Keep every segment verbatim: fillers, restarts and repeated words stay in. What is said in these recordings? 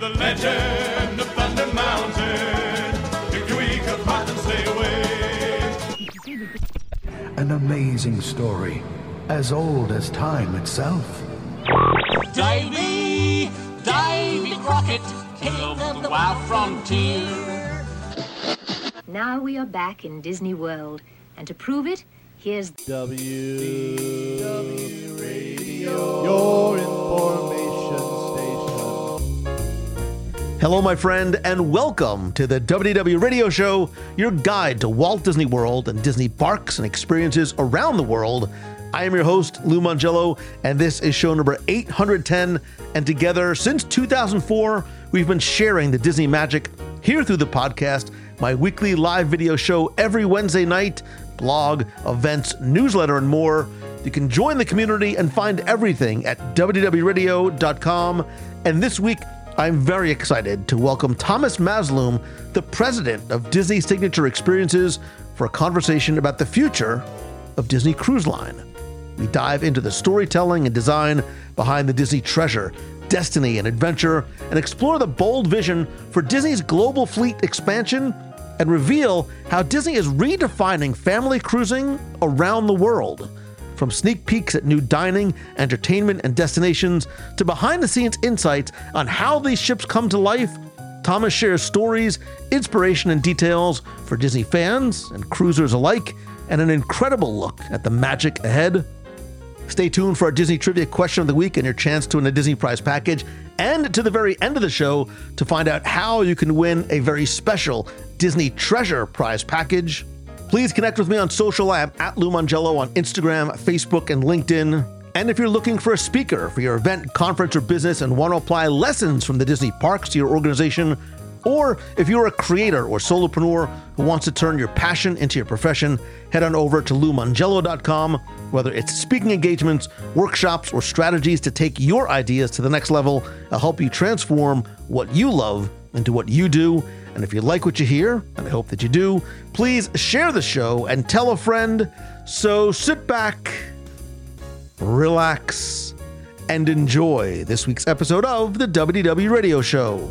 the legend of Thunder Mountain. If you weak of heart, then stay away. An amazing story, as old as time itself. Davy, Davy Crockett, king of the wild frontier. Now we are back in Disney World, and to prove it, here's W W Radio, your information station. Hello, my friend, and welcome to the W W Radio Show, your guide to Walt Disney World and Disney parks and experiences around the world. I am your host, Lou Mongello, and this is show number eight hundred ten. And together, since two thousand four, we've been sharing the Disney magic here through the podcast, my weekly live video show every Wednesday night, blog, events, newsletter, and more. You can join the community and find everything at w w radio dot com. And this week, I'm very excited to welcome Thomas Masloom, the president of Disney Signature Experiences, for a conversation about the future of Disney Cruise Line. We dive into the storytelling and design behind the Disney Treasure, Destiny, and Adventure, and explore the bold vision for Disney's global fleet expansion, and reveal how Disney is redefining family cruising around the world. From sneak peeks at new dining, entertainment, and destinations, to behind-the-scenes insights on how these ships come to life, Thomas shares stories, inspiration, and details for Disney fans and cruisers alike, and an incredible look at the magic ahead. Stay tuned for our Disney Trivia Question of the Week and your chance to win a Disney Prize package, and to the very end of the show to find out how you can win a very special Disney Treasure Prize package. Please connect with me on social. I am at Lou Mongello on Instagram, Facebook, and LinkedIn. And if you're looking for a speaker for your event, conference, or business and want to apply lessons from the Disney parks to your organization, or if you're a creator or solopreneur who wants to turn your passion into your profession, head on over to lou mongello dot com. Whether it's speaking engagements, workshops, or strategies to take your ideas to the next level, I'll help you transform what you love into what you do. And if you like what you hear, and I hope that you do, please share the show and tell a friend. So sit back, relax, and enjoy this week's episode of the W W Radio Show.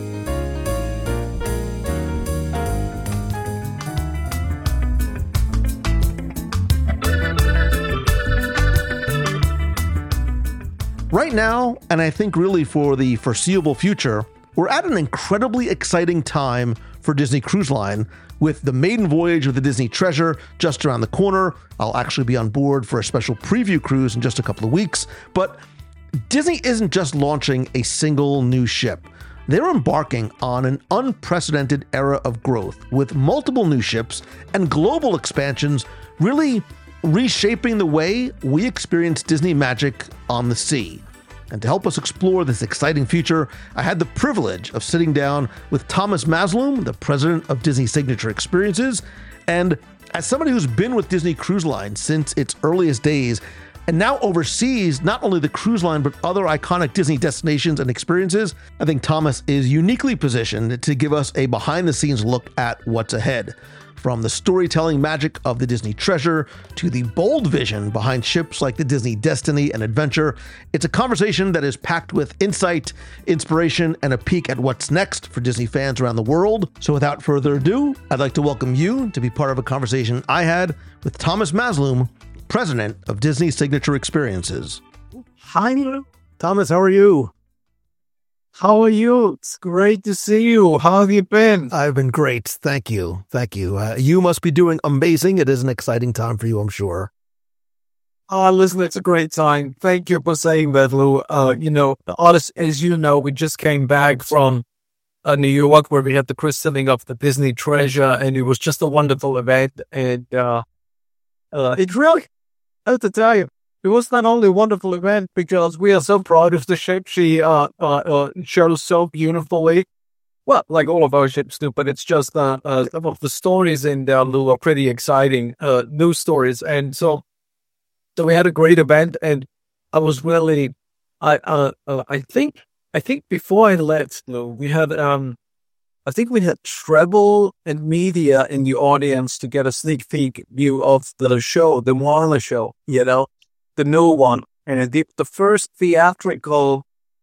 Right now, and I think really for the foreseeable future, we're at an incredibly exciting time for Disney Cruise Line, with the maiden voyage of the Disney Treasure just around the corner. I'll actually be on board for a special preview cruise in just a couple of weeks. But Disney isn't just launching a single new ship. They're embarking on an unprecedented era of growth, with multiple new ships and global expansions really reshaping the way we experience Disney magic on the sea. And to help us explore this exciting future, I had the privilege of sitting down with Thomas Masloom, the president of Disney Signature Experiences. And as somebody who's been with Disney Cruise Line since its earliest days, and now oversees not only the cruise line, but other iconic Disney destinations and experiences, I think Thomas is uniquely positioned to give us a behind-the-scenes look at what's ahead. From the storytelling magic of the Disney Treasure to the bold vision behind ships like the Disney Destiny and Adventure, it's a conversation that is packed with insight, inspiration, and a peek at what's next for Disney fans around the world. So without further ado, I'd like to welcome you to be part of a conversation I had with Thomas Masloom, president of Disney Signature Experiences. Hi, Thomas. How are you? How are you? It's great to see you. How have you been? I've been great. Thank you. Thank you. Uh, you must be doing amazing. It is an exciting time for you, I'm sure. Oh, listen, it's a great time. Thank you for saying that, Lou. Uh, you know, honest, as you know, we just came back from uh, New York, where we had the christening of the Disney Treasure, and it was just a wonderful event. And uh, uh, it really, I have to tell you, it was not only a wonderful event because we are so proud of the ship. She uh, uh, uh, shows so beautifully. Well, like all of our ships do, but it's just uh, uh, some of the stories in there, Lou, are pretty exciting uh, news stories. And so, so we had a great event, and I was really, I uh, uh, I think, I think before I left, Lou, we had, um, I think we had travel and media in the audience to get a sneak peek view of the show, the Moana show, you know. The new one, and the, the first theatrical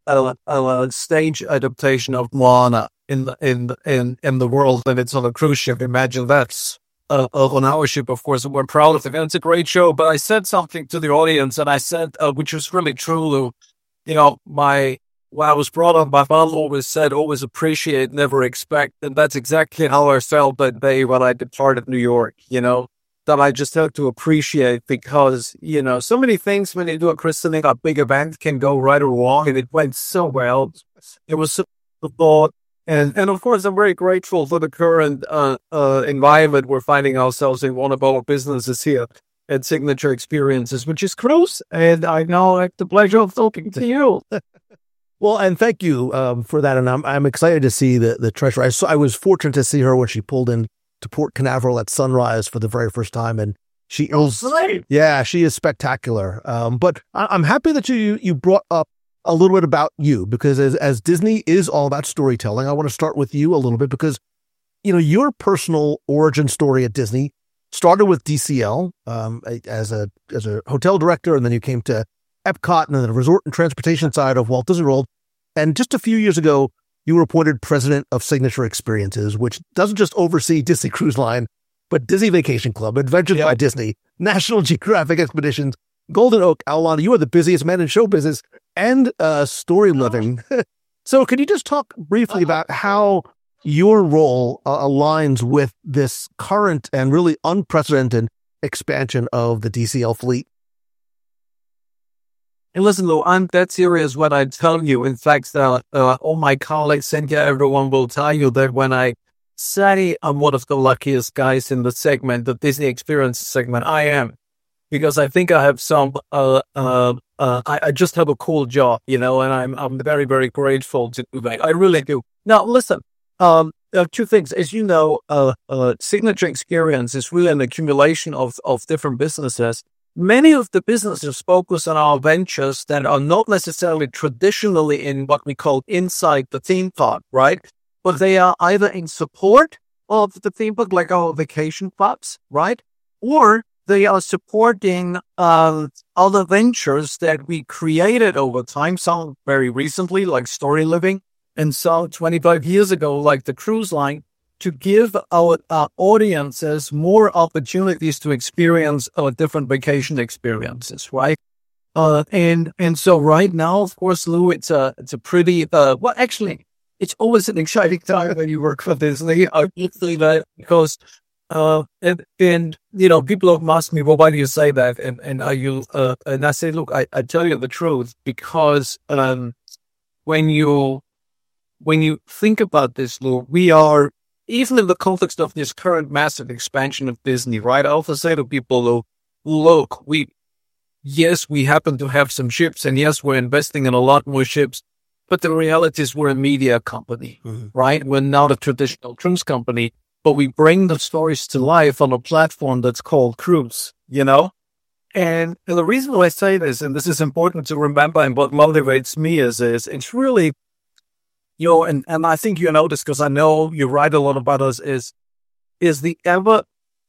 a, a stage adaptation of Moana in the, in, the- in, in the world, and it's on a cruise ship. Imagine that's uh, uh, on our ship, of course, and we're proud of it. And it's a great show. But I said something to the audience, and I said, uh, which was really true, Lou, you know, my, when I was brought up, my mom always said, always appreciate, never expect. And that's exactly how I felt that day when I departed New York, you know, that I just had to appreciate, because, you know, so many things when you do a christening, a big event, can go right or wrong. And it went so well. It was so the thought. And, and of course, I'm very grateful for the current uh, uh, environment we're finding ourselves in. One of our businesses here at Signature Experiences, which is cruise. And I now have the pleasure of talking to you. Well, and thank you um, for that. And I'm I'm excited to see the the treasure. I saw, I was fortunate to see her when she pulled in to Port Canaveral at sunrise for the very first time, and she is yeah, she is spectacular. Um, but I, I'm happy that you you brought up a little bit about you, because as as Disney is all about storytelling, I want to start with you a little bit, because you know your personal origin story at Disney started with D C L um, as a as a hotel director, and then you came to Epcot and then the resort and transportation side of Walt Disney World. And just a few years ago, you were appointed president of Signature Experiences, which doesn't just oversee Disney Cruise Line, but Disney Vacation Club, Adventures Yep. by Disney, National Geographic Expeditions, Golden Oak, Aulana. You are the busiest man in show business and uh, story living. So can you just talk briefly about how your role uh, aligns with this current and really unprecedented expansion of the D C L fleet? And listen, Lou, I'm that serious when I tell you. In fact, uh, uh, all my colleagues and yeah, everyone will tell you that when I say I'm one of the luckiest guys in the segment, the Disney Experience segment, I am. Because I think I have some, uh, uh, uh, I, I just have a cool job, you know, and I'm I'm very, very grateful to do that. I really do. Now, listen, um, uh, two things. As you know, uh, uh, Signature Experience is really an accumulation of, of different businesses. Many of the businesses focus on our ventures that are not necessarily traditionally in what we call inside the theme park, right? But they are either in support of the theme park, like our vacation clubs, right? Or they are supporting uh, other ventures that we created over time, some very recently, like Story Living, and some twenty-five years ago, like the cruise line, to give our uh, audiences more opportunities to experience uh, different vacation experiences, right? Uh, and and so right now, of course, Lou, it's a it's a pretty uh, well, actually, it's always an exciting time when you work for Disney. I say that because uh, and and you know, people often ask me, well, why do you say that? And and are you? Uh, and I say, look, I, I tell you the truth, because um, when you when you think about this, Lou, we are. Even in the context of this current massive expansion of Disney, right? I often say to people, look, look, we, yes, we happen to have some ships, and yes, we're investing in a lot more ships, but the reality is we're a media company, mm-hmm. right? We're not a traditional cruise company, but we bring the stories to life on a platform that's called cruise, you know? And, and the reason why I say this, and this is important to remember, and what motivates me is, is it's really, you know, and, and I think you know this because I know you write a lot about us, is, is the ever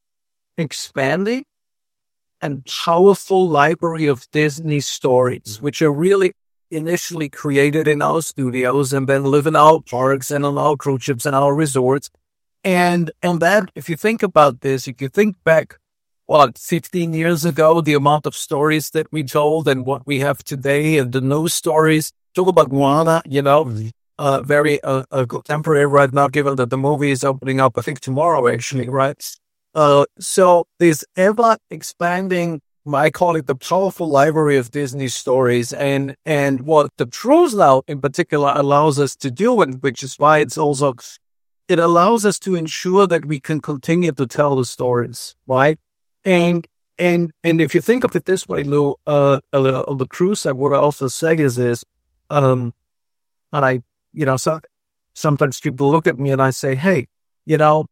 expanding and powerful library of Disney stories, which are really initially created in our studios and then live in our parks and on our cruise ships and our resorts. And, and that, if you think about this, if you think back, what, fifteen years ago, the amount of stories that we told and what we have today and the new stories, talk about Moana, you know, mm-hmm. Uh, very uh, uh, contemporary right now, given that the movie is opening up, I think tomorrow, actually, right? Uh, so this ever expanding, I call it the powerful library of Disney stories, and and what the cruise now in particular allows us to do, and which is why it's also, it allows us to ensure that we can continue to tell the stories, right? And and and if you think of it this way, Lou, uh, on the cruise side, what I also say is this, um, and I. You know, so sometimes people look at me and I say, hey, you know,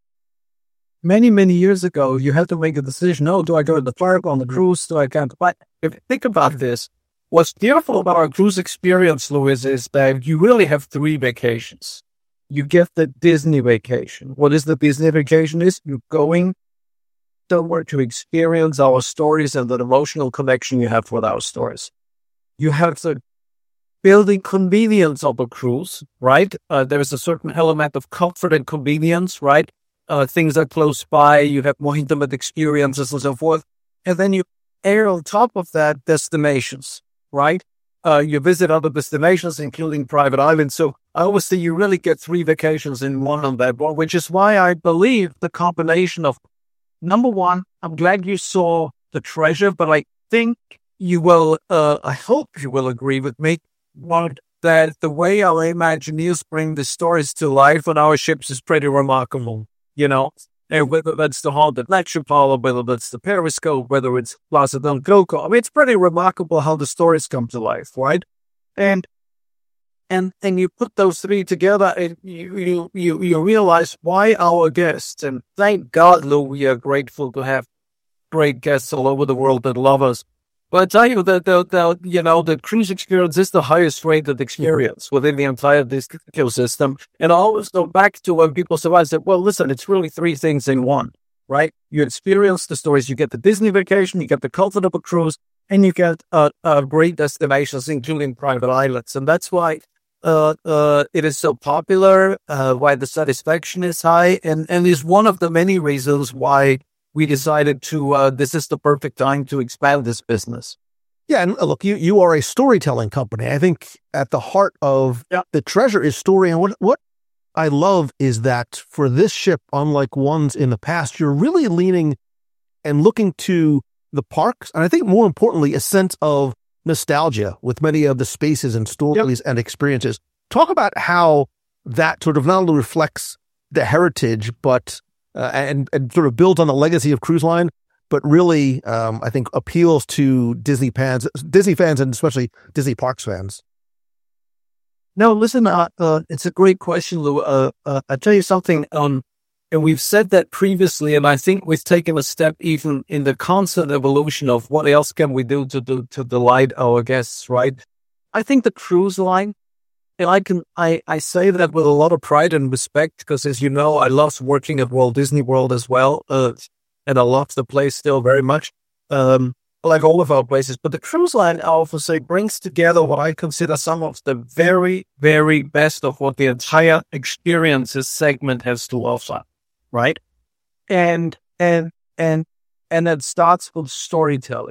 many, many years ago, you had to make a decision. Oh, do I go to the park on the cruise? Do I can't? But if you think about this, what's beautiful about our cruise experience, Louis, is that you really have three vacations. You get the Disney vacation. What is the Disney vacation? Is you're going somewhere to experience our stories and the emotional connection you have with our stories. You have the building convenience of a cruise, right? Uh, there is a certain element of comfort and convenience, right? Uh, things are close by, you have more intimate experiences and so forth. And then you add on top of that destinations, right? Uh, you visit other destinations, including private islands. So I always say you really get three vacations in one on that one, which is why I believe the combination of, number one, I'm glad you saw The Treasure, but I think you will, uh, I hope you will agree with me, But that the way our Imagineers bring the stories to life on our ships is pretty remarkable, you know, and whether that's the Haunted Lecture Parlor, whether that's the Periscope, whether it's Plaza del Coco. I mean, it's pretty remarkable how the stories come to life, right? And and and you put those three together, and you you you, you realize why our guests, and thank God, Lou, we are grateful to have great guests all over the world that love us. But I tell you that the, the you know the cruise experience is the highest rated experience within the entire this ecosystem. And I always go back to when people say, "I said, well, listen, it's really three things in one, right? You experience the stories, you get the Disney vacation, you get the comfort of a cruise, and you get uh, uh, great destinations, including private islands." And that's why uh, uh, it is so popular, uh, why the satisfaction is high, and and is one of the many reasons why we decided to, uh, this is the perfect time to expand this business. Yeah, and look, you, you are a storytelling company. I think at the heart of yeah. the treasure is story. And what, what I love is that for this ship, unlike ones in the past, you're really leaning and looking to the parks. And I think more importantly, a sense of nostalgia with many of the spaces and stories yep. and experiences. Talk about how that sort of not only reflects the heritage, but Uh, and, and sort of builds on the legacy of Cruise Line, but really, um, I think, appeals to Disney fans, Disney fans, and especially Disney Parks fans. No, listen, uh, uh, it's a great question, Lou. Uh, uh, I'll tell you something, um, and we've said that previously, and I think we've taken a step even in the constant evolution of what else can we do to do to delight our guests, right? I think the cruise line, and I can, I, I say that with a lot of pride and respect, because as you know, I love working at Walt Disney World as well. Uh, and I love the place still very much, um, like all of our places. But the cruise line, I often say, brings together what I consider some of the very, very best of what the entire experiences segment has to offer, right? And, and, and, and it starts with storytelling,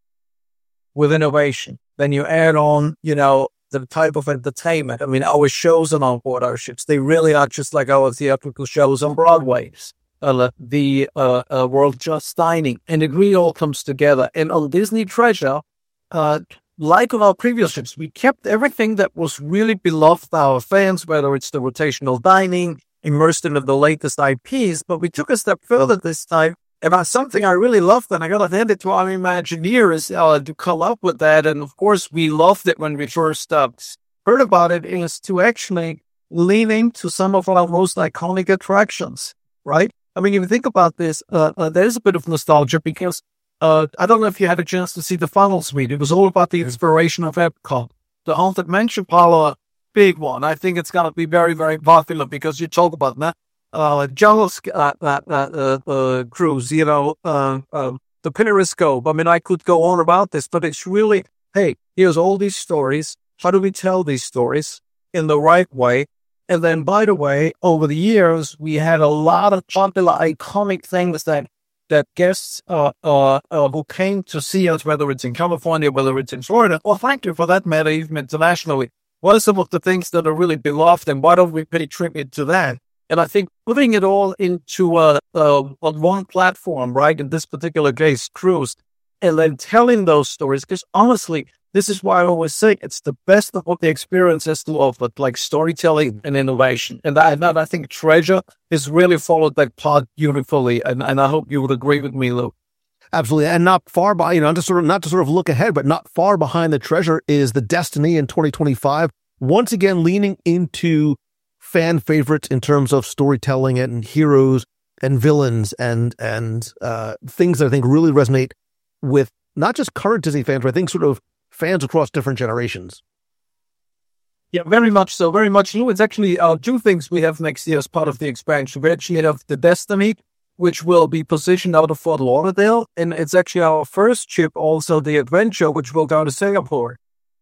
with innovation. Then you add on, you know, the type of entertainment. I mean, our shows on board our ships, they really are just like our theatrical shows on Broadway, uh, the uh, uh, World Just Dining, and it really all comes together. And on Disney Treasure, uh, like on our previous ships, we kept everything that was really beloved by our fans, whether it's the rotational dining, immersed in the latest I Ps, but we took a step further this time about something I really loved, and I got to hand it to our Imagineers uh, to come up with that. And of course, we loved it when we first uh, heard about it, is to actually lean into some of our most iconic attractions, right? I mean, if you think about this, uh, uh, there's a bit of nostalgia because uh, I don't know if you had a chance to see the Funnel Suite. It was all about the inspiration of Epcot. The Haunted Mansion Parlor, big one. I think it's going to be very, very popular because you talk about that. Uh, jungle uh, uh, uh, uh, cruise, you know, uh, uh, the Periscope. I mean, I could go on about this, but it's really, hey, here's all these stories. How do we tell these stories in the right way? And then, by the way, over the years, we had a lot of popular, iconic things that that guests uh, uh, uh, who came to see us, whether it's in California, whether it's in Florida, or frankly, for that matter, even internationally. What are some of the things that are really beloved, and why don't we pay tribute to that? And I think putting it all into uh, uh, on one platform, right, in this particular case, cruise, and then telling those stories, because honestly, this is why I always say it's the best of what the experience has to offer, like storytelling and innovation. And I, and I think Treasure has really followed that path beautifully, and, and I hope you would agree with me, Lou. Absolutely, and not far by, you know, to sort of not to sort of look ahead, but not far behind the Treasure is the Destiny in twenty twenty-five. Once again, leaning into fan favorites in terms of storytelling and heroes and villains and and uh, things that I think really resonate with not just current Disney fans, but I think sort of fans across different generations. Yeah, very much so, very much. You know, it's actually uh, two things we have next year as part of the expansion. We actually have the Destiny, which will be positioned out of Fort Lauderdale, and it's actually our first ship, also the Adventure, which will go to Singapore.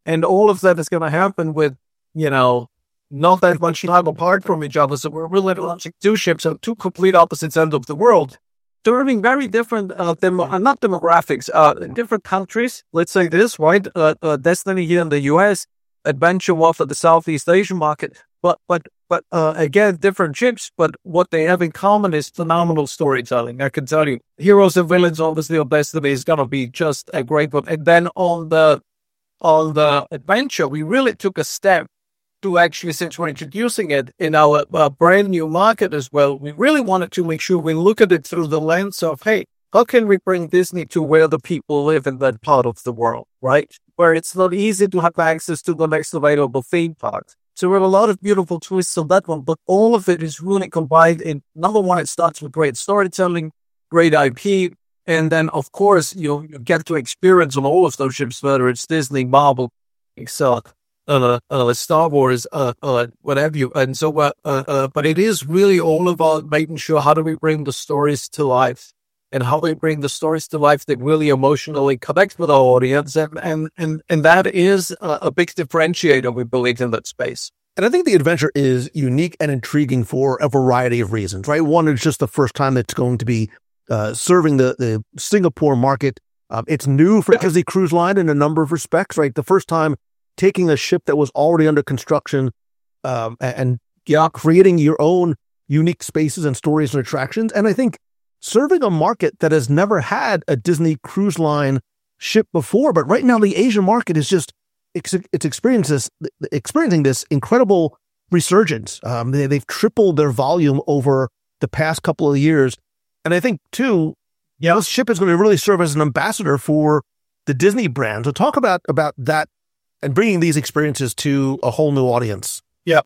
And all of that is going to happen with, you know, not that much time apart from each other. So we're really launching two ships on two complete opposite ends of the world, serving very different, uh, demo- uh, not demographics, uh, different countries. Let's say this, right? Uh, uh, Destiny here in the U S, Adventure War for the Southeast Asian market. But, but, but uh, again, different ships. But what they have in common is phenomenal storytelling. I can tell you, Heroes and Villains, obviously, of Destiny is going to be just a great one. And then on the on the Adventure, we really took a step to actually, since we're introducing it in our uh, brand new market as well, we really wanted to make sure we look at it through the lens of, hey, how can we bring Disney to where the people live in that part of the world, right? Where it's not easy to have access to the next available theme parks. So we have a lot of beautiful twists on that one, but all of it is really combined in, number one, it starts with great storytelling, great I P, and then, of course, you, you get to experience on all of those ships, whether it's Disney, Marvel, Excel, uh, uh, Star Wars, uh, uh, whatever you. And so, uh, uh, uh, but it is really all about making sure how do we bring the stories to life, and how we bring the stories to life that really emotionally connect with our audience. And, and, and, and that is a, a big differentiator, we believe, in that space. And I think the adventure is unique and intriguing for a variety of reasons, right? One, it's just the first time that's going to be uh, serving the, the Singapore market. Um, it's new for Disney Cruise Line in a number of respects, right? The first time taking a ship that was already under construction um, and, and yeah, creating your own unique spaces and stories and attractions. And I think serving a market that has never had a Disney Cruise Line ship before, but right now the Asian market is just it's, it's experiencing this, experiencing this incredible resurgence. Um, they, they've tripled their volume over the past couple of years. And I think, too, yeah, this ship is going to really serve as an ambassador for the Disney brand. So talk about, about that and bringing these experiences to a whole new audience. Yeah.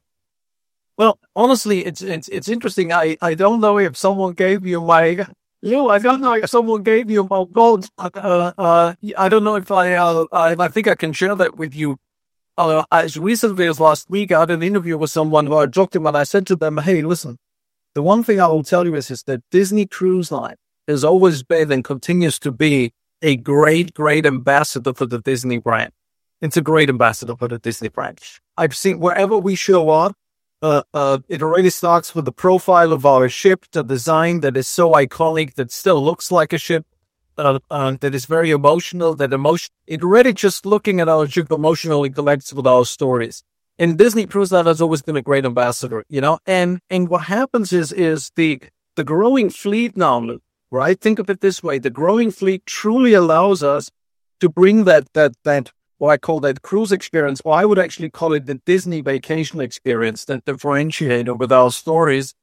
Well, honestly, it's it's it's interesting. I, I don't know if someone gave you my, Lou, I don't know if someone gave you my gold. Uh, uh, I don't know if I, uh, I, I think I can share that with you. Uh, as recently as last week, I had an interview with someone who I talked to them, and I said to them, hey, listen, the one thing I will tell you is, is that Disney Cruise Line has always been and continues to be a great, great ambassador for the Disney brand. It's a great ambassador for the Disney brand. I've seen wherever we show up, uh, uh, it already starts with the profile of our ship, the design that is so iconic, that still looks like a ship, uh, uh, that is very emotional, that emotion, it already just looking at our ship emotionally connects with our stories. And Disney Cruise Line has always been a great ambassador, you know, and, and what happens is, is the, the growing fleet now, right? Think of it this way. The growing fleet truly allows us to bring that, that, that, what I call that cruise experience, or I would actually call it the Disney vacation experience, that differentiator with our stories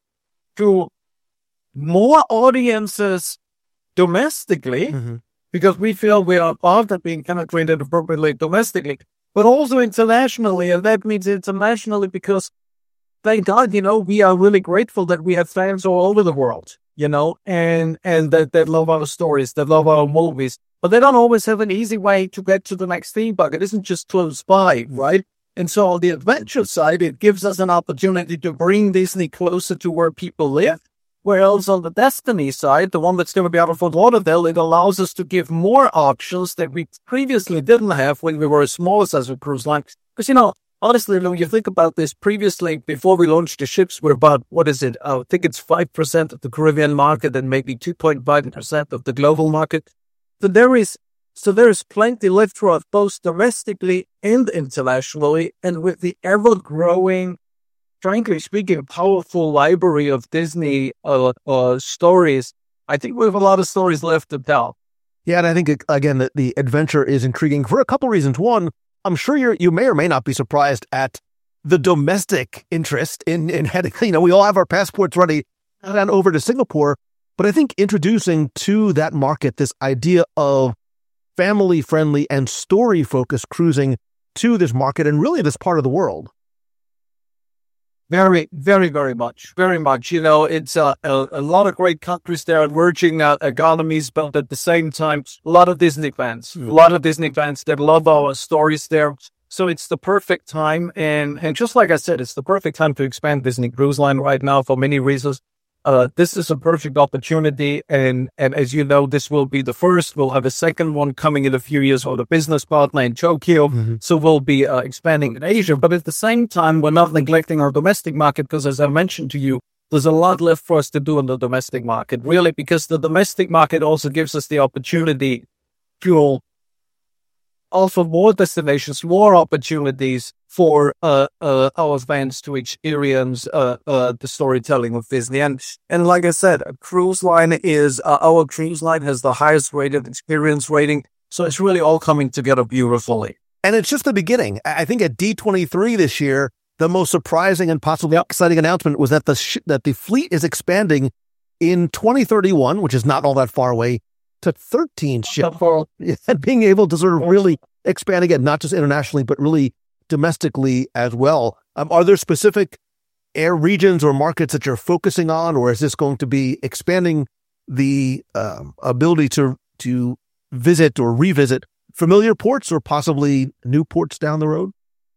to more audiences domestically, mm-hmm. because we feel we are part of being penetrated appropriately domestically, but also internationally. And that means internationally because, thank God, you know, we are really grateful that we have fans all over the world, you know, and, and that, that love our stories, that love our movies. But they don't always have an easy way to get to the next theme park. It isn't just close by, right? And so on the adventure side, it gives us an opportunity to bring Disney closer to where people live. Whereas on the Destiny side, the one that's going to be out of Fort Lauderdale, it allows us to give more options that we previously didn't have when we were as small as a cruise line. Because, you know, honestly, when you think about this, previously, before we launched the ships, we're about, what is it? I think it's five percent of the Caribbean market and maybe two point five percent of the global market. So there is, so there is plenty left for us, both domestically and internationally. And with the ever-growing, frankly speaking, powerful library of Disney uh, uh, stories, I think we have a lot of stories left to tell. Yeah, and I think, again, that the adventure is intriguing for a couple reasons. One, I'm sure you you may or may not be surprised at the domestic interest in, in heading, you know, we all have our passports ready and over to Singapore. But I think introducing to that market this idea of family-friendly and story-focused cruising to this market and really this part of the world. Very, very, very much. Very much. You know, it's uh, a, a lot of great countries there, emerging uh, economies, but at the same time, a lot of Disney fans, mm. a lot of Disney fans that love our stories there. So it's the perfect time. And, and just like I said, it's the perfect time to expand Disney Cruise Line right now for many reasons. uh, this is a perfect opportunity. And, and as you know, this will be the first. We'll have a second one coming in a few years with a business partner in Tokyo. Mm-hmm. So we'll be uh, expanding in Asia. But at the same time, we're not neglecting our domestic market because, as I mentioned to you, there's a lot left for us to do in the domestic market, really, because the domestic market also gives us the opportunity to offer more destinations, more opportunities for uh, uh, our fans to experience uh, uh, the storytelling of Disney. And, and like I said, a cruise line is, uh, our cruise line has the highest rated experience rating. So it's really all coming together beautifully. And it's just the beginning. I think at D twenty-three this year, the most surprising and possibly yep. exciting announcement was that the sh- that the fleet is expanding in twenty thirty-one, which is not all that far away, to thirteen ships. And being able to sort of really expand again, not just internationally, but really domestically as well. Um, are there specific air regions or markets that you're focusing on, or is this going to be expanding the um, ability to to visit or revisit familiar ports or possibly new ports down the road?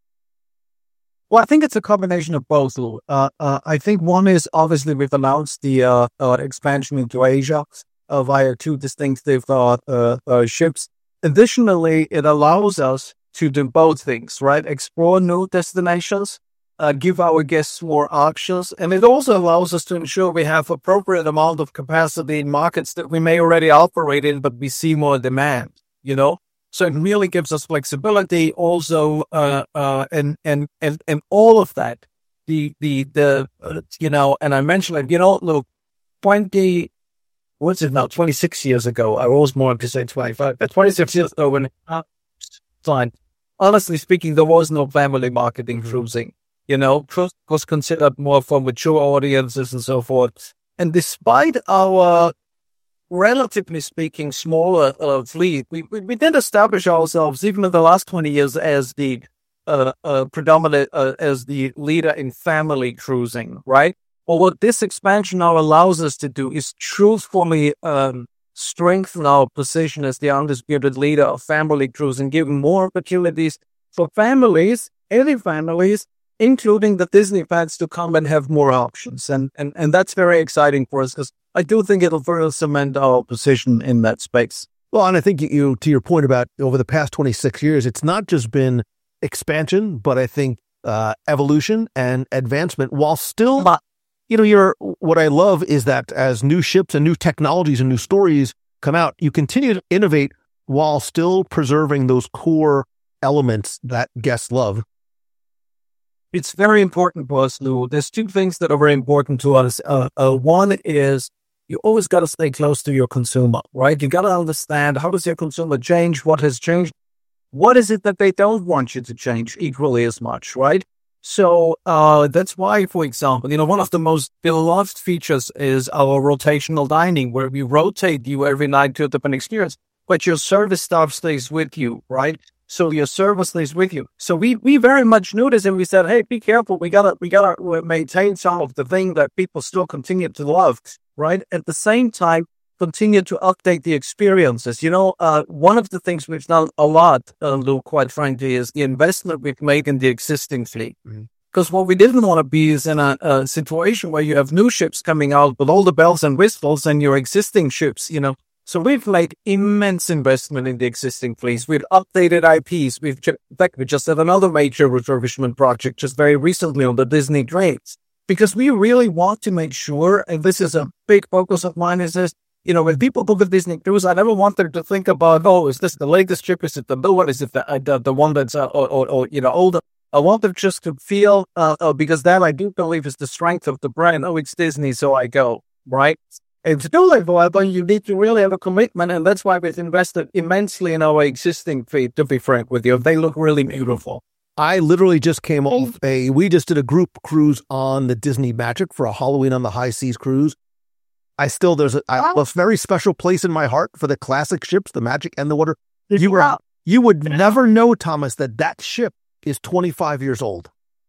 Well, I think it's a combination of both. Uh, uh, I think one is obviously we've announced the uh, uh, expansion into Asia uh, via two distinctive uh, uh, uh, ships. Additionally, it allows us to do both things, right? Explore new destinations, uh, give our guests more options, and it also allows us to ensure we have appropriate amount of capacity in markets that we may already operate in, but we see more demand, you know? So it really gives us flexibility also, uh, uh, and, and, and, and all of that, the, the, the, uh, you know, and I mentioned it, you know, look, twenty, what's it now, twenty-six years ago, I was more to say twenty-five, but twenty-six years ago when, uh, fine. Honestly speaking, there was no family marketing cruising, you know, cruise was considered more for mature audiences and so forth. And despite our, relatively speaking, smaller uh, fleet, we, we we did establish ourselves, even in the last twenty years, as the uh, uh, predominant, uh, as the leader in family cruising, right? Well, what this expansion now allows us to do is truthfully um, strengthen our position as the undisputed leader of family cruising, giving more opportunities for families, any families, including the Disney fans, to come and have more options. And and, and that's very exciting for us because I do think it'll further cement our position in that space. Well, and I think you, to your point about over the past twenty-six years, it's not just been expansion, but I think uh, evolution and advancement while still, you know, you're, what I love is that as new ships and new technologies and new stories come out, you continue to innovate while still preserving those core elements that guests love. It's very important for us, Lou. There's two things that are very important to us. Uh, uh, one is you always got to stay close to your consumer, right? You got to understand, how does your consumer change? What has changed? What is it that they don't want you to change equally as much, right? So uh, that's why, for example, you know, one of the most beloved features is our rotational dining, where we rotate you every night to a different experience, but your service staff stays with you, right? So your service stays with you. So we, we very much knew this, and we said, hey, be careful. We gotta we gotta maintain some of the thing that people still continue to love, right? At the same time, continue to update the experiences. You know, uh, one of the things we've done a lot, uh, Lou, quite frankly, is the investment we've made in the existing fleet. Because mm-hmm. what we didn't want to be is in a, a situation where you have new ships coming out with all the bells and whistles and your existing ships, you know. So we've made immense investment in the existing fleets. We've updated I Ps. We've, ju- in fact, we just had another major refurbishment project just very recently on the Disney Dreams, because we really want to make sure, and this is a big focus of mine, is this, you know, when people book a Disney cruise, I never want them to think about, oh, is this the latest ship? Is it the new one? Is it the, uh, the, the one that's, uh, or, or, or, you know, older? I want them just to feel, uh, uh, because that I do believe is the strength of the brand. Oh, it's Disney, so I go, right? And to do that, however, you need to really have a commitment, and that's why we've invested immensely in our existing fleet, to be frank with you. They look really beautiful. I literally just came off a, we just did a group cruise on the Disney Magic for a Halloween on the High Seas cruise. I still, there's a, I have a very special place in my heart for the classic ships, the Magic and the Water. You were, you would never know, Thomas, that that ship is twenty-five years old.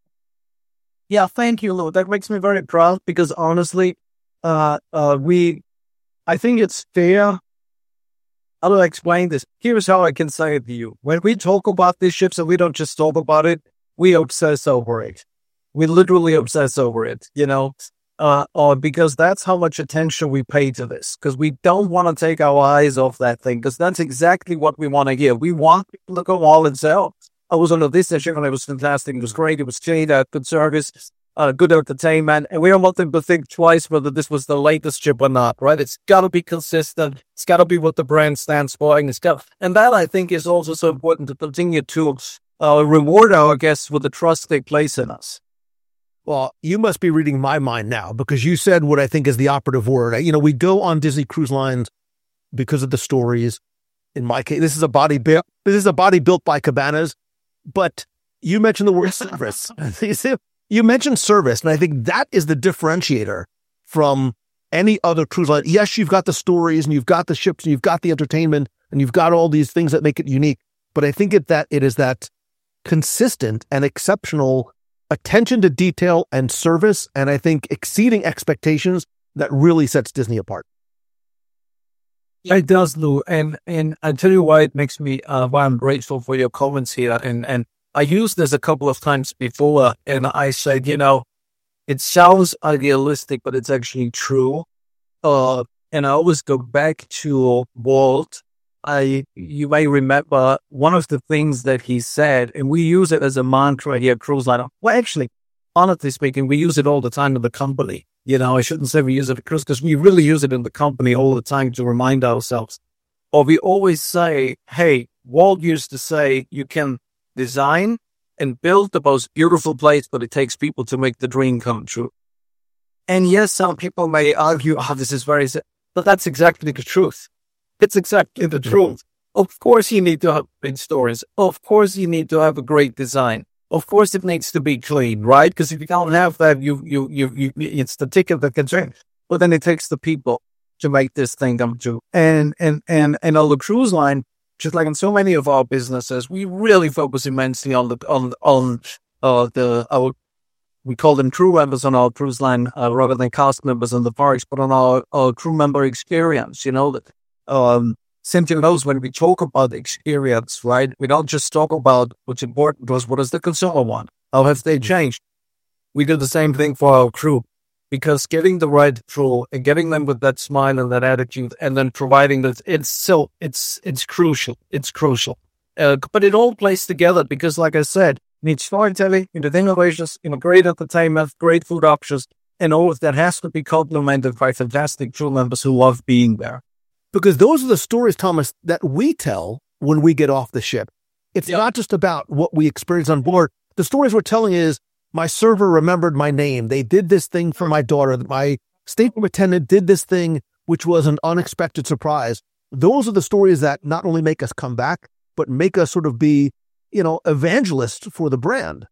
Yeah, thank you, Lou. That makes me very proud because honestly, uh, uh, we, I think it's fair. How do I explain this? Here's how I can say it to you. When we talk about these ships, and we don't just talk about it, we obsess over it. We literally obsess over it, you know? uh, uh, because that's how much attention we pay to this. Because we don't want to take our eyes off that thing. Because that's exactly what we want to hear. We want people to go all and say, "Oh, I was on this ship and it was fantastic. It was great. It was cheap, uh, good service, uh, good entertainment." And we don't want them to think twice whether this was the latest ship or not, right? It's got to be consistent. It's got to be what the brand stands for and stuff. And that, I think, is also so important to continue to uh, reward our guests with the trust they place in us. Well, you must be reading my mind now, because you said what I think is the operative word. You know, we go on Disney Cruise Lines because of the stories. In my case, this is a body built. This is a body built by Cabanas. But you mentioned the word service. You mentioned service, and I think that is the differentiator from any other cruise line. Yes, you've got the stories, and you've got the ships, and you've got the entertainment, and you've got all these things that make it unique. But I think it that it is that consistent and exceptional attention to detail and service, and I think exceeding expectations, that really sets Disney apart. It does, Lou, and and I tell you why it makes me uh, why I'm grateful for your comments here, and and I used this a couple of times before, and I said, you know, it sounds idealistic, but it's actually true. Uh, and I always go back to Walt. I you may remember one of the things that he said, and we use it as a mantra here at Cruise Line. Well, actually, honestly speaking, we use it all the time in the company. You know, I shouldn't say we use it because because we really use it in the company all the time to remind ourselves. Or we always say, hey, Walt used to say, you can design and build the most beautiful place, but it takes people to make the dream come true. And yes, some people may argue, oh, this is very, but that's exactly the truth. It's exactly the truth. Of course, you need to have big stories. Of course, you need to have a great design. Of course, it needs to be clean, right? Because if you don't have that, you, you, you, you, it's the ticket that can change. But then it takes the people to make this thing come true. And, and, and, and on the cruise line, just like in so many of our businesses, we really focus immensely on the, on, on, uh, the, our, we call them crew members on our cruise line, uh, rather than cast members in the parks, but on our, our crew member experience, you know, that, um, simply knows when we talk about the experience, right? We don't just talk about what's important to us. What does the consumer want? How have they changed? We do the same thing for our crew, because getting the right crew and getting them with that smile and that attitude, and then providing that, it's so it's it's crucial. It's crucial. Uh, but it all plays together because, like I said, you need storytelling, you need innovations, you know, great entertainment, great food options, and all of that has to be complemented by fantastic crew members who love being there. Because those are the stories, Thomas, that we tell when we get off the ship. It's yep. not just about what we experience on board. The stories we're telling is, my server remembered my name. They did this thing for my daughter. My stateroom attendant did this thing, which was an unexpected surprise. Those are the stories that not only make us come back, but make us sort of be, you know, evangelists for the brand.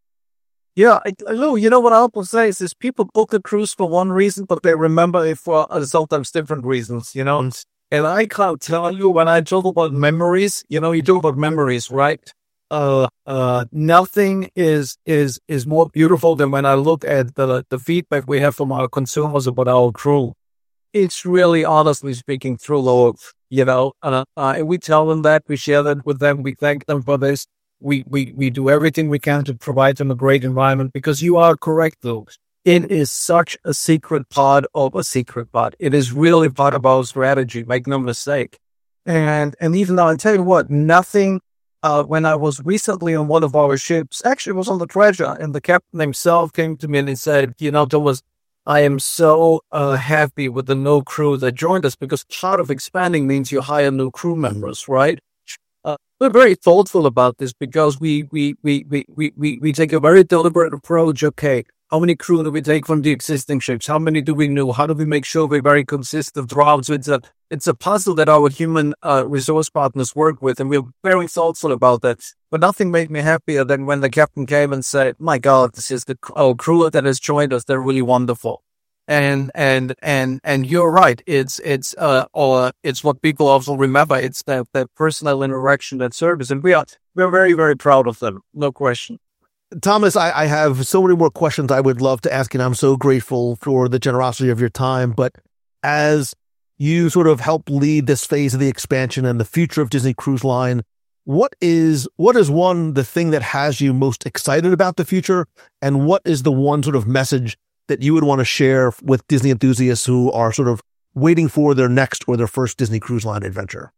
Yeah, I, Lou, you know what I often say is, is people book a cruise for one reason, but they remember it for uh, sometimes different reasons, you know? Mm. And I can't tell you, when I talk about memories, you know, you talk about memories, right? Uh, uh, nothing is, is, is more beautiful than when I look at the, the feedback we have from our consumers about our crew. It's really, honestly speaking, true love, you know, uh, uh, and we tell them that, we share that with them, we thank them for this. We, we, we do everything we can to provide them a great environment, because you are correct, though. It is such a secret part of a secret part. It is really part of our strategy, make no mistake. And, and even though I tell you what, nothing, uh, when I was recently on one of our ships, actually it was on the Treasure, and the captain himself came to me and he said, you know, Thomas, I am so uh, happy with the new crew that joined us, because part of expanding means you hire new crew members, right? Uh, we're very thoughtful about this, because we, we, we, we, we, we, we take a very deliberate approach. Okay, how many crew do we take from the existing ships? How many do we know? How do we make sure we're very consistent throughout? So it's a, it's a puzzle that our human uh, resource partners work with, and we're very thoughtful about that. But nothing made me happier than when the captain came and said, my God, this is the our crew that has joined us. They're really wonderful. And, and, and, and you're right. It's, it's, uh, or it's what people also remember. It's that, that personal interaction, that service. And we are, we're very, very proud of them. No question. Thomas, I, I have so many more questions I would love to ask, and I'm so grateful for the generosity of your time. But as you sort of help lead this phase of the expansion and the future of Disney Cruise Line, what is, what is one, the thing that has you most excited about the future? And what is the one sort of message that you would want to share with Disney enthusiasts who are sort of waiting for their next or their first Disney Cruise Line adventure?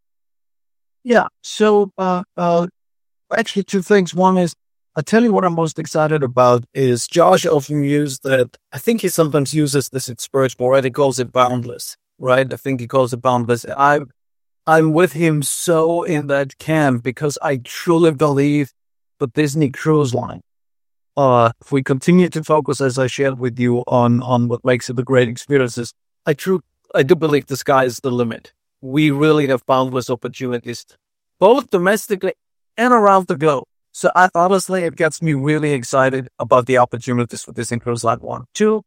Yeah. So, uh, uh, actually two things. One is, I'll tell you what I'm most excited about is Josh often used that. I think he sometimes uses this expression, right? He calls it boundless, right? I think he calls it boundless. I'm, I'm with him so in that camp because I truly believe the Disney Cruise Line, uh, if we continue to focus, as I shared with you, on, on what makes it a great experiences, I true, I do believe the sky is the limit. We really have boundless opportunities, both domestically and around the globe. So I, honestly, it gets me really excited about the opportunities for Disney Cruise Line. One. Two,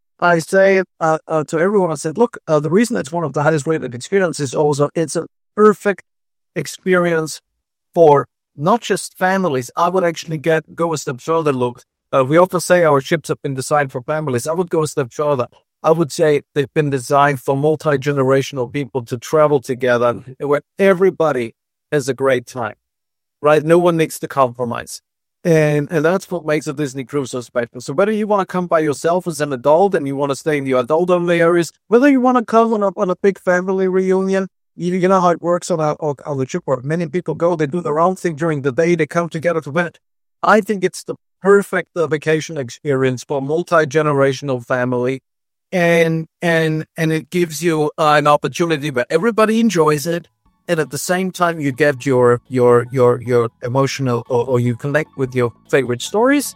I say uh, uh, to everyone, I said, look, uh, the reason it's one of the highest rated experiences is also it's a perfect experience for not just families. I would actually get go a step further, look. Uh, we often say our ships have been designed for families. I would go a step further. I would say they've been designed for multi-generational people to travel together where everybody has a great time. Right? No one needs to compromise. And and that's what makes a Disney cruise so special. So whether you want to come by yourself as an adult and you want to stay in the adult-only areas, whether you want to come on a, on a big family reunion, you, you know how it works on, a, on the ship where many people go, they do their own thing during the day, they come together to bed. I think it's the perfect uh, vacation experience for a multi-generational family. And, and, and it gives you uh, an opportunity where everybody enjoys it. And at the same time, you get your your your your emotional, or, or you connect with your favorite stories.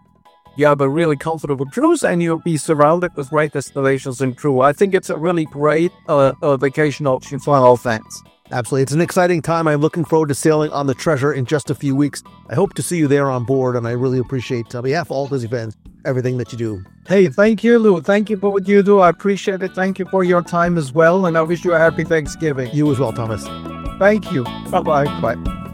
You have a really comfortable cruise, and you'll be surrounded with great destinations and crew. I think it's a really great uh, uh, vacation option for all fans. Absolutely. It's an exciting time. I'm looking forward to sailing on the Treasure in just a few weeks. I hope to see you there on board, and I really appreciate, on behalf of all Disney fans, everything that you do. Hey, thank you, Lou. Thank you for what you do. I appreciate it. Thank you for your time as well, and I wish you a happy Thanksgiving. You as well, Thomas. Thank you. Bye-bye. Bye.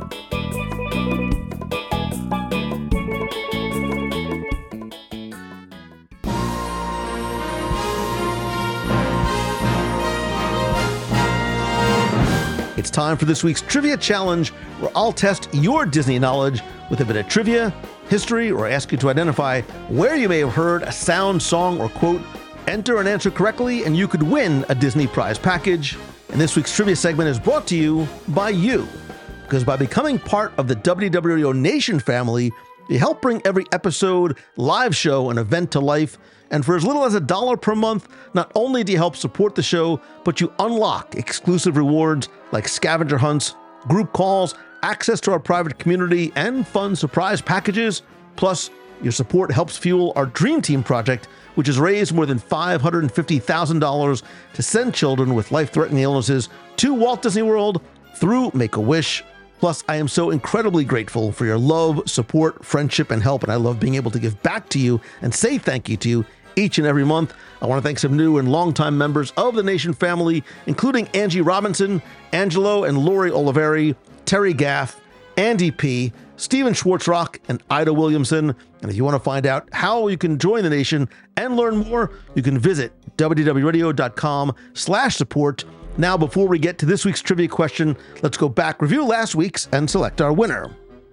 It's time for this week's Trivia Challenge, where I'll test your Disney knowledge with a bit of trivia, history, or ask you to identify where you may have heard a sound, song, or quote. Enter an answer correctly, and you could win a Disney prize package. And this week's trivia segment is brought to you by you, because by becoming part of the W W Radio Nation family, you help bring every episode, live show, and event to life. And for as little as a dollar per month, not only do you help support the show, but you unlock exclusive rewards like scavenger hunts, group calls, access to our private community, and fun surprise packages. Plus, your support helps fuel our Dream Team project, which has raised more than five hundred fifty thousand dollars to send children with life-threatening illnesses to Walt Disney World through Make-A-Wish. Plus, I am so incredibly grateful for your love, support, friendship, and help, and I love being able to give back to you and say thank you to you each and every month. I want to thank some new and longtime members of the Nation family, including Angie Robinson, Angelo and Lori Oliveri, Terry Gaff, Andy P., Steven Schwartzrock, and Ida Williamson. And if you want to find out how you can join the Nation and learn more, you can visit www.radio.com slash support. Now, before we get to this week's trivia question, let's go back, review last week's, and select our winner.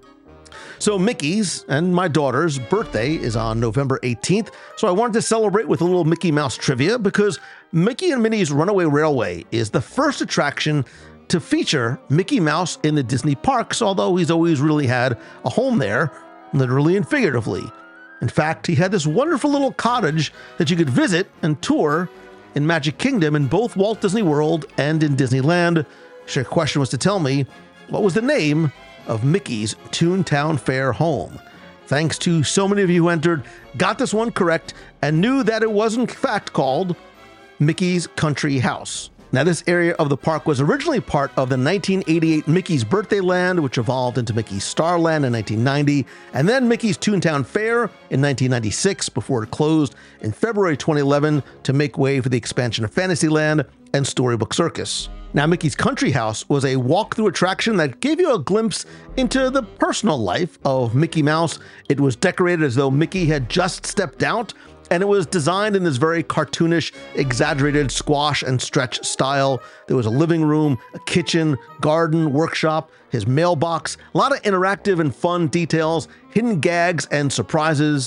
So Mickey's and my daughter's birthday is on November eighteenth, so I wanted to celebrate with a little Mickey Mouse trivia because Mickey and Minnie's Runaway Railway is the first attraction to feature Mickey Mouse in the Disney parks, although he's always really had a home there, literally and figuratively. In fact, he had this wonderful little cottage that you could visit and tour in Magic Kingdom in both Walt Disney World and in Disneyland. So your question was to tell me, what was the name of Mickey's Toontown Fair home? Thanks to so many of you who entered, got this one correct, and knew that it was in fact called Mickey's Country House. Now, this area of the park was originally part of the nineteen eighty-eight Mickey's Birthday Land, which evolved into Mickey's Starland in nineteen ninety, and then Mickey's Toontown Fair in nineteen ninety-six, before it closed in February twenty eleven to make way for the expansion of Fantasyland and Storybook Circus. Now, Mickey's Country House was a walk-through attraction that gave you a glimpse into the personal life of Mickey Mouse. It was decorated as though Mickey had just stepped out, and it was designed in this very cartoonish, exaggerated squash and stretch style. There was a living room, a kitchen, garden, workshop, his mailbox, a lot of interactive and fun details, hidden gags and surprises.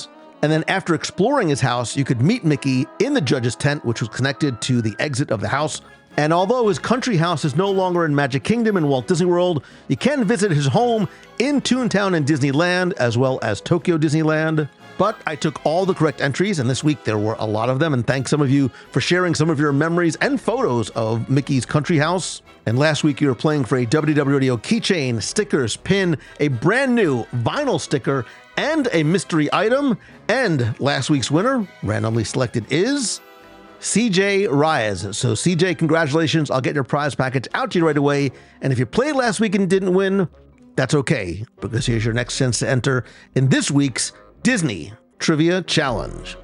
And then after exploring his house, you could meet Mickey in the judge's tent, which was connected to the exit of the house. And although his country house is no longer in Magic Kingdom in Walt Disney World, you can visit his home in Toontown and Disneyland, as well as Tokyo Disneyland. But I took all the correct entries, and this week there were a lot of them, and thanks some of you for sharing some of your memories and photos of Mickey's country house. And last week you were playing for a W W Radio keychain, stickers, pin, a brand new vinyl sticker, and a mystery item. And last week's winner, randomly selected, is C J Reyes. So C J, congratulations. I'll get your prize package out to you right away. And if you played last week and didn't win, that's okay, because here's your next chance to enter in this week's Disney Trivia Challenge.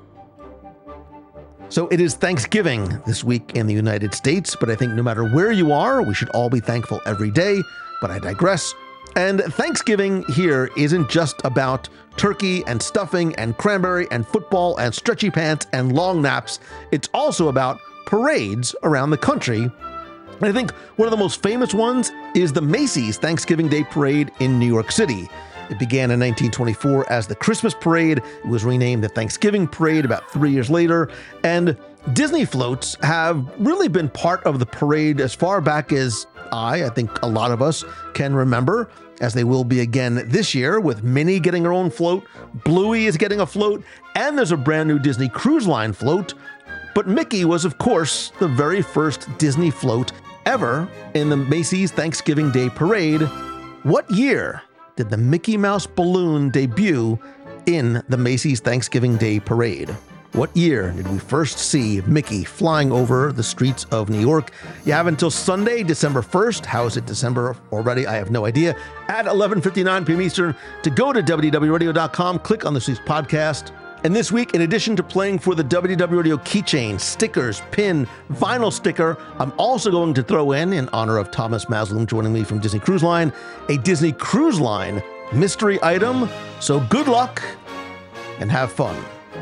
So it is Thanksgiving this week in the United States, but I think no matter where you are, we should all be thankful every day, but I digress. And Thanksgiving here isn't just about turkey and stuffing and cranberry and football and stretchy pants and long naps. It's also about parades around the country. And I think one of the most famous ones is the Macy's Thanksgiving Day Parade in New York City. It began in nineteen twenty-four as the Christmas Parade. It was renamed the Thanksgiving Parade about three years later. And Disney floats have really been part of the parade as far back as I, I think a lot of us can remember, as they will be again this year, with Minnie getting her own float, Bluey is getting a float, and there's a brand new Disney Cruise Line float. But Mickey was, of course, the very first Disney float ever in the Macy's Thanksgiving Day Parade. What year did the Mickey Mouse balloon debut in the Macy's Thanksgiving Day Parade? What year did we first see Mickey flying over the streets of New York? You have until Sunday, December first. How is it December already? I have no idea. At eleven fifty-nine p.m. Eastern to go to W W radio dot com, click on this week's podcast. And this week, in addition to playing for the W W Radio keychain, stickers, pin, vinyl sticker, I'm also going to throw in, in honor of Thomas Masloom joining me from Disney Cruise Line, a Disney Cruise Line mystery item. So good luck and have fun.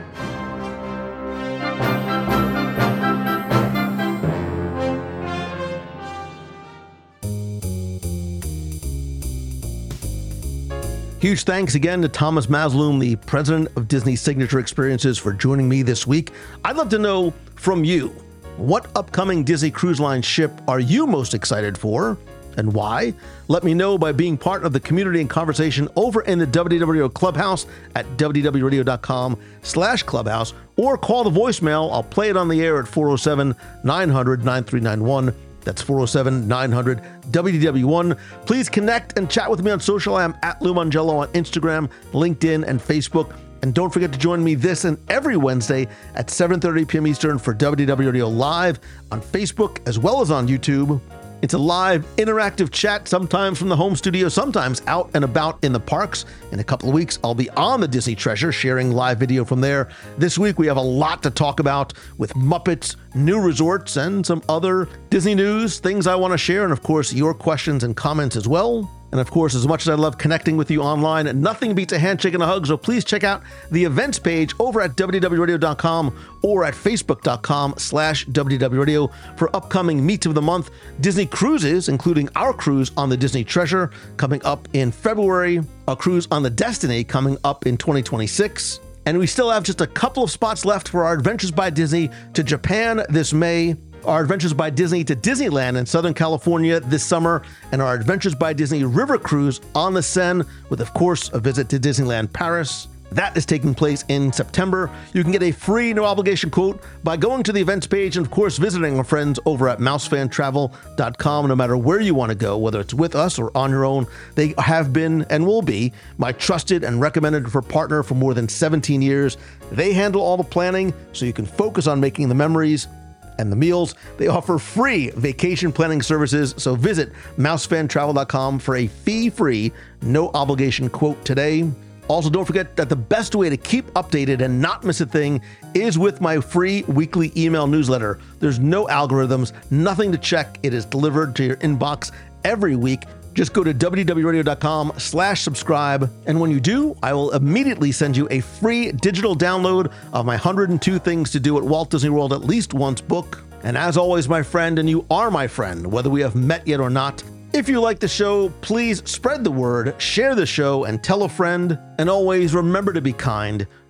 Huge thanks again to Thomas Masloom, the president of Disney Signature Experiences, for joining me this week. I'd love to know from you, what upcoming Disney Cruise Line ship are you most excited for and why? Let me know by being part of the community and conversation over in the W W Radio Clubhouse at W W radio dot com slash clubhouse, or call the voicemail. I'll play it on the air at four oh seven, nine hundred, nine three nine one. That's four oh seven, nine hundred, W D W one. Please connect and chat with me on social. I am at Lou Mongello on Instagram, LinkedIn, and Facebook. And don't forget to join me this and every Wednesday at seven thirty p.m. Eastern for W W Radio Live on Facebook as well as on YouTube. It's a live, interactive chat, sometimes from the home studio, sometimes out and about in the parks. In a couple of weeks, I'll be on the Disney Treasure, sharing live video from there. This week, we have a lot to talk about with Muppets, new resorts, and some other Disney news, things I want to share, and of course, your questions and comments as well. And of course, as much as I love connecting with you online, nothing beats a handshake and a hug, so please check out the events page over at W W radio dot com or at facebook dot com slash W W Radio for upcoming meets of the month. Disney cruises, including our cruise on the Disney Treasure, coming up in February, a cruise on the Destiny coming up in twenty twenty-six. And we still have just a couple of spots left for our Adventures by Disney to Japan this May, our Adventures by Disney to Disneyland in Southern California this summer, and our Adventures by Disney River Cruise on the Seine, with, of course, a visit to Disneyland Paris. That is taking place in September. You can get a free, no obligation quote by going to the events page and, of course, visiting our friends over at mouse fan travel dot com. No matter where you want to go, whether it's with us or on your own, they have been and will be my trusted and recommended for partner for more than seventeen years. They handle all the planning so you can focus on making the memories and the meals. They offer free vacation planning services, so visit mouse fan travel dot com for a fee-free, no-obligation quote today. Also, don't forget that the best way to keep updated and not miss a thing is with my free weekly email newsletter. There's no algorithms, nothing to check. It is delivered to your inbox every week. Just go to W W radio dot com slash subscribe. And when you do, I will immediately send you a free digital download of my one hundred two Things to Do at Walt Disney World At Least Once book. And as always, my friend, and you are my friend, whether we have met yet or not, if you like the show, please spread the word, share the show, and tell a friend. And always remember to be kind.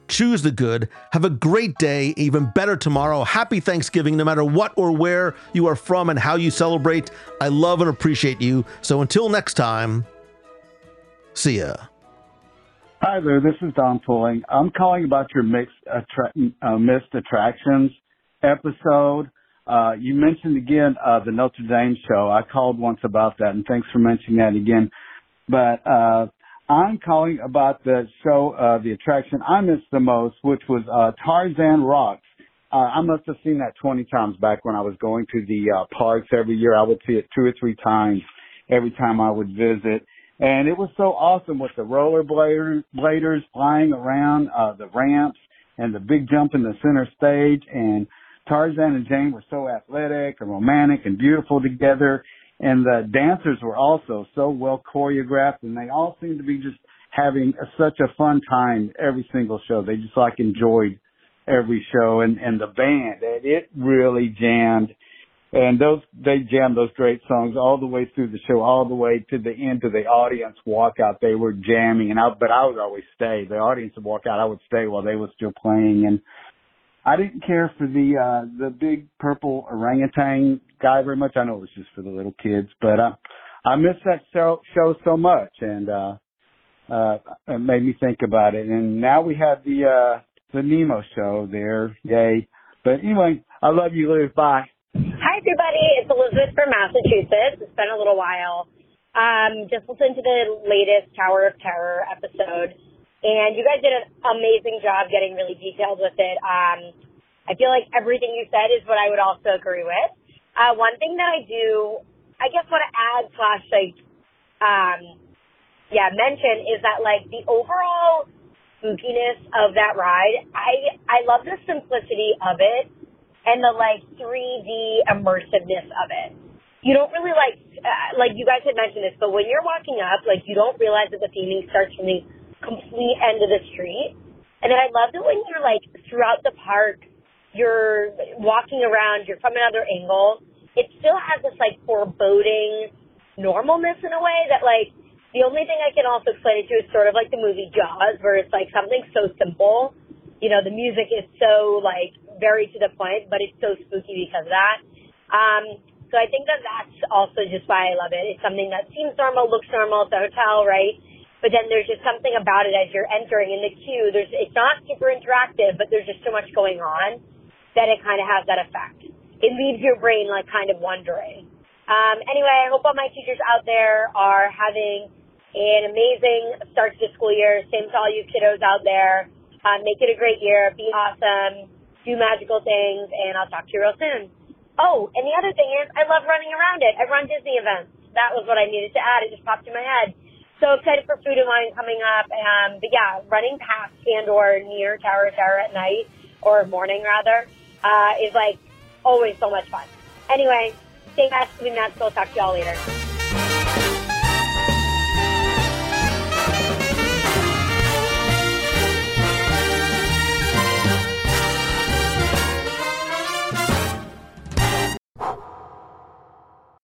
choose the good. Have a great day, even better tomorrow. Happy Thanksgiving, no matter what or where you are from and how you celebrate. I love and appreciate you. So until next time, see ya. Hi there, this is Don Pulling. I'm calling about your mixed attra- uh, missed attractions episode. Uh, you mentioned again uh, the Notre Dame show. I called once about that, and thanks for mentioning that again. But uh, I'm calling about the show, uh, the attraction I missed the most, which was uh, Tarzan Rocks. Uh, I must have seen that twenty times back when I was going to the uh, parks every year. I would see it two or three times every time I would visit. And it was so awesome with the rollerbladers bladers flying around uh, the ramps and the big jump in the center stage. And Tarzan and Jane were so athletic and romantic and beautiful together. And the dancers were also so well choreographed, and they all seemed to be just having a, such a fun time every single show. They just like enjoyed every show, and, and the band, it, it really jammed. And those, they jammed those great songs all the way through the show, all the way to the end of the audience walkout. They were jamming, and I, but I would always stay. The audience would walk out, I would stay while they were still playing. And I didn't care for the uh, the big purple orangutan guy very much. I know it was just for the little kids, but uh, I missed that show, show so much, and uh, uh, it made me think about it. And now we have the uh, the Nemo show there, yay! But anyway, I love you, Liz. Bye. Hi, everybody. It's Elizabeth from Massachusetts. It's been a little while. Um, just listened to the latest Tower of Terror episode, and you guys did an amazing job getting really detailed with it. Um, I feel like everything you said is what I would also agree with. Uh, one thing that I do, I guess, want to add slash like, um, yeah, mention is that like the overall spookiness of that ride. I I love the simplicity of it. And the, like, three D immersiveness of it. You don't really, like, uh, like you guys had mentioned this, but when you're walking up, like, you don't realize that the theming starts from the complete end of the street. And then I love that when you're, like, throughout the park, you're walking around, you're from another angle, it still has this, like, foreboding normalness in a way that, like, the only thing I can also explain it to is sort of like the movie Jaws, where it's, like, something so simple. You know, the music is so, like, very to the point, but it's so spooky because of that. Um, so I think that that's also just why I love it. It's something that seems normal, looks normal. It's a hotel, right? But then there's just something about it as you're entering in the queue. There's, it's not super interactive, but there's just so much going on that it kind of has that effect. It leaves your brain, like, kind of wondering. Um, anyway, I hope all my teachers out there are having an amazing start to the school year. Same to all you kiddos out there. Uh, make it a great year. Be awesome. Do magical things, and I'll talk to you real soon. Oh, and the other thing is, I love running around it. I run Disney events. That was what I needed to add. It just popped in my head. So excited for Food and Wine coming up. Um, but yeah, running past and or near Tower of Terror at night, or morning rather, uh, is like always so much fun. Anyway, stay fast, doing that. So I'll talk to y'all later.